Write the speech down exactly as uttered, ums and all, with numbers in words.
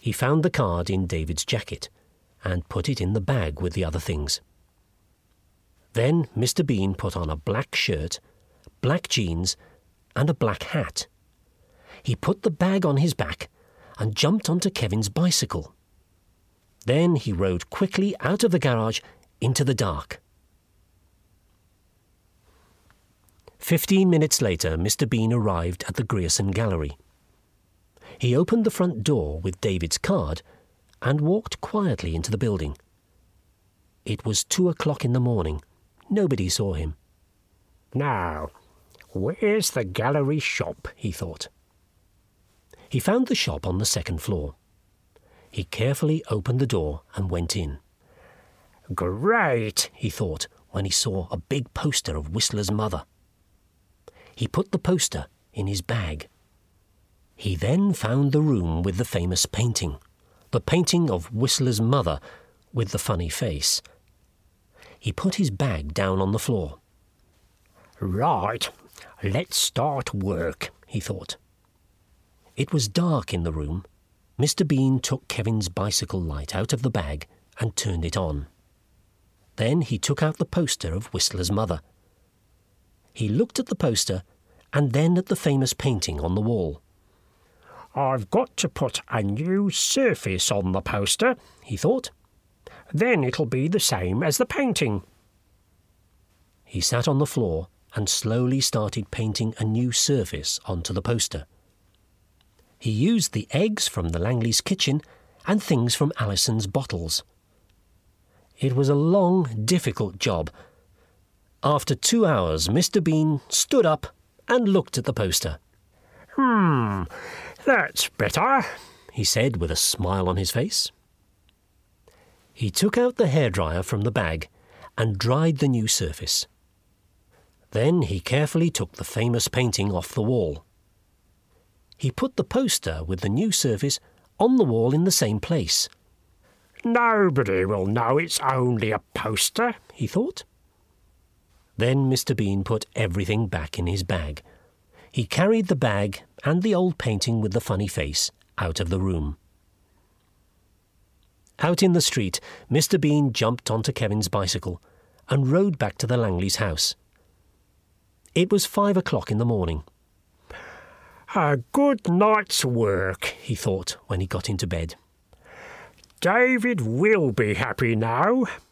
He found the card in David's jacket and put it in the bag with the other things. Then Mister Bean put on a black shirt, black jeans, and a black hat. He put the bag on his back and jumped onto Kevin's bicycle. Then he rode quickly out of the garage into the dark. Fifteen minutes later, Mister Bean arrived at the Grierson Gallery. He opened the front door with David's card and walked quietly into the building. It was two o'clock in the morning. Nobody saw him. "Now, where's the gallery shop?" he thought. He found the shop on the second floor. He carefully opened the door and went in. "Great," he thought when he saw a big poster of Whistler's mother. He put the poster in his bag. He then found the room with the famous painting, the painting of Whistler's mother with the funny face. He put his bag down on the floor. "Right, let's start work," he thought. It was dark in the room. Mister Bean took Kevin's bicycle light out of the bag and turned it on. Then he took out the poster of Whistler's mother. He looked at the poster and then at the famous painting on the wall. "I've got to put a new surface on the poster," he thought. "Then it'll be the same as the painting." He sat on the floor and slowly started painting a new surface onto the poster. He used the eggs from the Langley's kitchen and things from Alison's bottles. It was a long, difficult job. After two hours, Mister Bean stood up and looked at the poster. "Hmm, that's better," he said with a smile on his face. He took out the hairdryer from the bag and dried the new surface. Then he carefully took the famous painting off the wall. He put the poster with the new surface on the wall in the same place. "Nobody will know it's only a poster," he thought. Then Mister Bean put everything back in his bag. He carried the bag and the old painting with the funny face out of the room. Out in the street, Mister Bean jumped onto Kevin's bicycle and rode back to the Langleys' house. It was five o'clock in the morning. "A good night's work," he thought when he got into bed. "David will be happy now.